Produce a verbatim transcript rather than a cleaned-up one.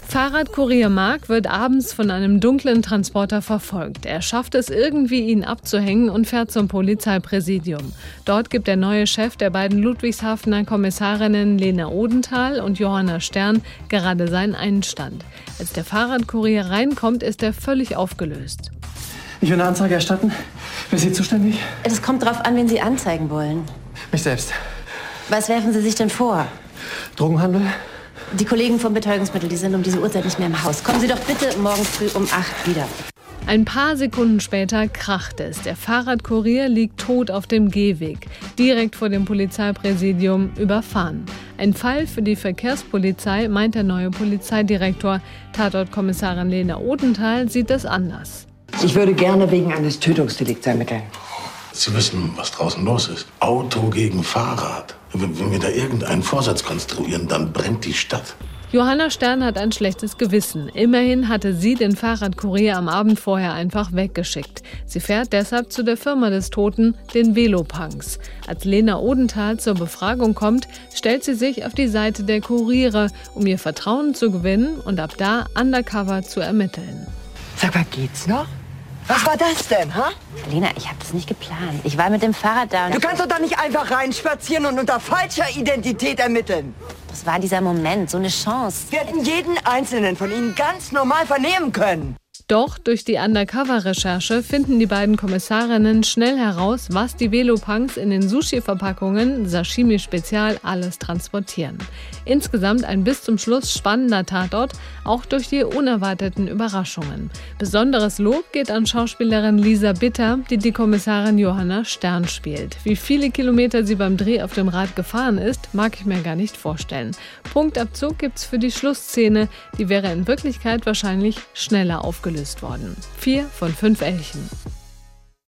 Fahrradkurier Marc wird abends von einem dunklen Transporter verfolgt. Er schafft es irgendwie, ihn abzuhängen und fährt zum Polizeipräsidium. Dort gibt der neue Chef der beiden Ludwigshafener Kommissarinnen Lena Odenthal und Johanna Stern gerade seinen Einstand. Als der Fahrradkurier reinkommt, ist er völlig aufgelöst. Ich will eine Anzeige erstatten. Wer ist hier zuständig? Es kommt darauf an, wen Sie anzeigen wollen. Mich selbst. Was werfen Sie sich denn vor? Drogenhandel? Die Kollegen vom Betäubungsmittel, die sind um diese Uhrzeit nicht mehr im Haus. Kommen Sie doch bitte morgen früh um acht wieder. Ein paar Sekunden später kracht es. Der Fahrradkurier liegt tot auf dem Gehweg, direkt vor dem Polizeipräsidium, überfahren. Ein Fall für die Verkehrspolizei, meint der neue Polizeidirektor. Tatortkommissarin Lena Odenthal sieht das anders. Ich würde gerne wegen eines Tötungsdelikts ermitteln. Sie wissen, was draußen los ist. Auto gegen Fahrrad. Wenn, wenn wir da irgendeinen Vorsatz konstruieren, dann brennt die Stadt. Johanna Stern hat ein schlechtes Gewissen. Immerhin hatte sie den Fahrradkurier am Abend vorher einfach weggeschickt. Sie fährt deshalb zu der Firma des Toten, den Velopunks. Als Lena Odenthal zur Befragung kommt, stellt sie sich auf die Seite der Kuriere, um ihr Vertrauen zu gewinnen und ab da undercover zu ermitteln. Sag mal, geht's noch? Was war das denn, ha? Lena, ich habe das nicht geplant. Ich war mit dem Fahrrad da. Und du kannst doch da nicht einfach reinspazieren und unter falscher Identität ermitteln. Das war dieser Moment, so eine Chance. Wir hätten jeden einzelnen von Ihnen ganz normal vernehmen können. Doch durch die Undercover-Recherche finden die beiden Kommissarinnen schnell heraus, was die Velopunks in den Sushi-Verpackungen Sashimi Spezial alles transportieren. Insgesamt ein bis zum Schluss spannender Tatort, auch durch die unerwarteten Überraschungen. Besonderes Lob geht an Schauspielerin Lisa Bitter, die die Kommissarin Johanna Stern spielt. Wie viele Kilometer sie beim Dreh auf dem Rad gefahren ist, mag ich mir gar nicht vorstellen. Punktabzug gibt's für die Schlussszene, die wäre in Wirklichkeit wahrscheinlich schneller aufgelöst worden. Vier von fünf Elchen.